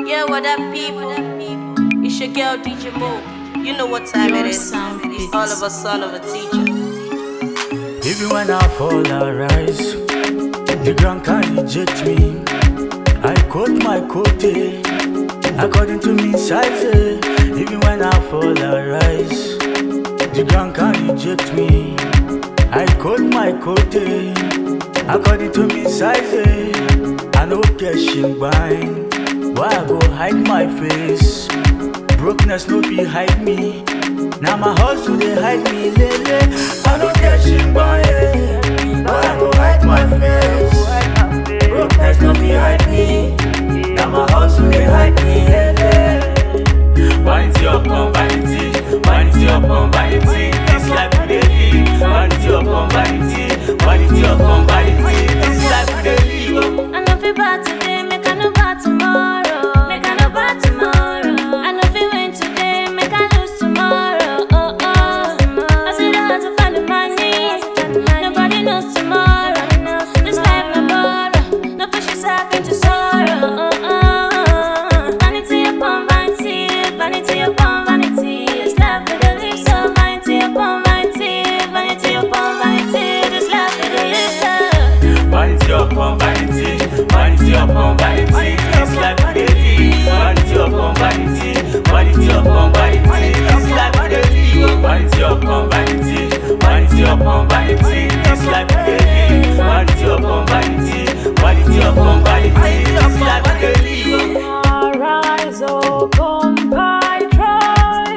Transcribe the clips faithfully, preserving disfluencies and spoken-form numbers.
Yeah, what up, people? It's your girl D J Mo. You know what time Your it is. sound It's beats. all of a son of a teacher. Even when I fall, I rise. The ground can reject me. I quote my quote, according to me size. Even when I fall, I rise. The ground can reject me. I quote my quote, according to me size. I no catching bind. Why I go hide my face? Brokenness no be hide me. Now my hustle they hide me, lele. I no catching bind. Why I go hide my face? Brokenness no be hide me. Now my hustle they hide me, lele. Vanity upon vanity, vanity upon vanity. This life we dey live. Vanity upon vanity, vanity upon vanity. This life we dey live. I know feel bad today, make I know bad tomorrow. Make I know bad tomorrow. I know feel win today, make I lose tomorrow. Oh oh, I see the hard to find the money. Nobody knows tomorrow. This life no borrow, no push yourself into sorrow. Oh oh, vanity upon vanity, vanity upon vanity. This life we dey live, so vanity upon vanity, vanity upon vanity. This life we dey live, so. Vanity upon vanity, vanity upon vanity. This life we dey live. Vanity upon vanity, vanity upon vanity. This life we dey live. Vanity upon vanity, vanity upon vanity. This life we dey live. Vanity upon vanity, vanity upon vanity. This life we dey live. Arise, oh, come by, try.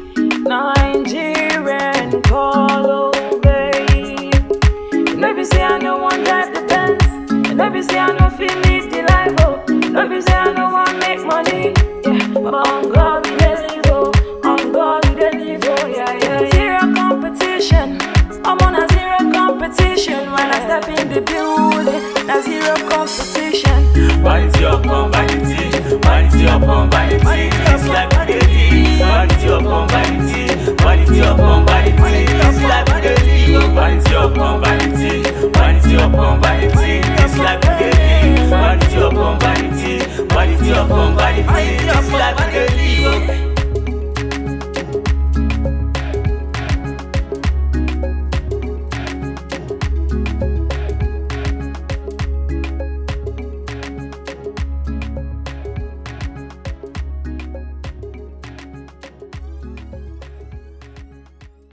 Nigerian call, oh, babe. Maybe say I don't want that depends. Maybe say I don't feel live the life, oh. Maybe say I don't want make money, yeah. But on God we deliver, on God we deliver, yeah, yeah. Zero competition, I'm on a zero competition. When I step in the building, na zero competition. Vanity upon vanity, vanity upon vanity. This life we dey live. Vanity upon vanity, vanity upon vanity. This life we dey live. Vanity upon vanity, vanity upon vanity. This life we dey live. Vanity upon vanity, vanity upon vanity. This life we dey live.